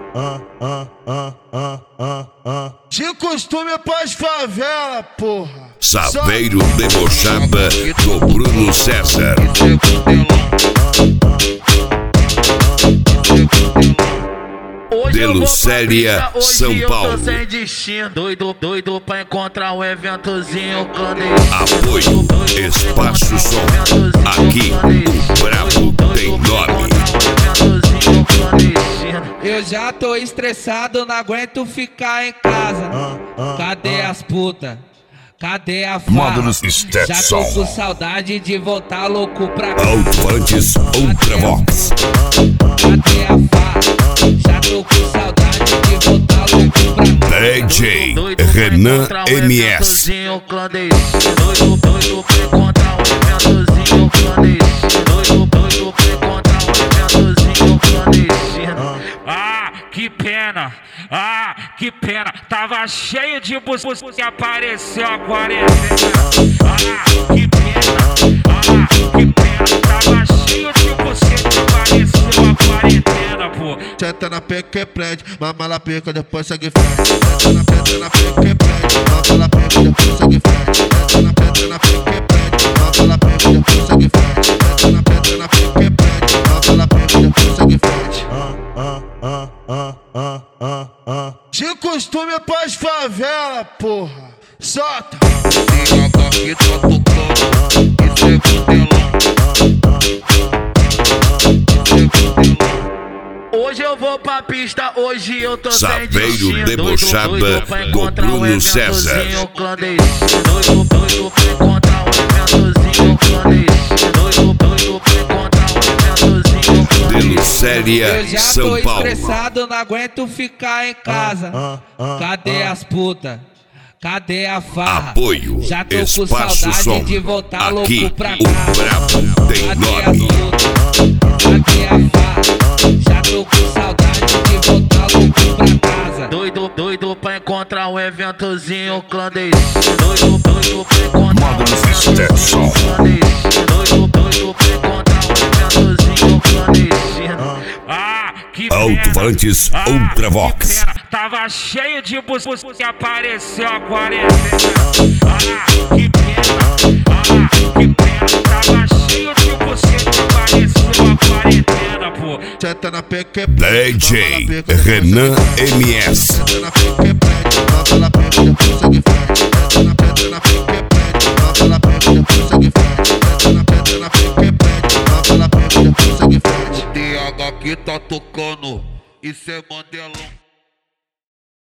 De costume pras favela, porra. Saveiro debochada do Bruno César. De Lucélia, São Paulo. Sem destino, doido pra encontrar um eventozinho clandestino. Apoio Espaço Som. Aqui o brabo tem nome. Eu já tô estressado, não aguento ficar em casa. Cadê as putas? Cadê a farra? Já tô com saudade de voltar louco pra casa. Alto-falantes Ultravox. Cadê a farra? Já tô com saudade de voltar louco pra casa. DJ Renan MS. Doido pra encontrar um eventozinho clandestino. Doido pra encontrar um eventozinho clandestino. Que pena, tava cheio de buscas que apareceu a quarentena. Que pena, tava cheio de buscas que apareceu a quarentena, pô. Senta na peca que prende, mama na peca, depois segue frente. Senta na peca que prende, mama na peca, depois segue frente. Senta na peca que prende, mama na peca, depois segue frente. Senta na peca que prende, mama na peca, depois segue frente. De costume pras favela, porra. Solta! Que tá tocando, isso é modelão. Hoje eu vou pra pista, hoje eu tô sem Saveiro debochada do Bruno César. Doido pra encontrar um eventozinho clandestino. Doido pra encontrar um eventozinho clandestino. De Lucélia, São Eu já tô Paulo. estressado, não aguento ficar em casa. Cadê as putas? Cadê a farra? Apoio Já tô com Espaço saudade Som. de voltar Aqui louco pra o casa. brabo tem nome. Cadê a farra? Já tô com saudade de voltar louco pra casa. Doido pra encontrar um eventozinho clandestino. Doido pra encontrar um eventozinho clandestino. Doido pra encontrar um eventozinho clandestino. Alto-falantes Ultravox. Tava cheio de buscas que apareceu a quarentena. Que pena, tava cheio de buscas que apareceu a quarentena, pô. Senta na peca que prende, DJ Renan MS. senta na peca que prende, mama na peca, depois segue frente. Senta na peca que prende, mama na peca, depois segue frente. Senta na peca que prende, mama na peca, depois segue frente. O DH que tá tocando, isso é modelão.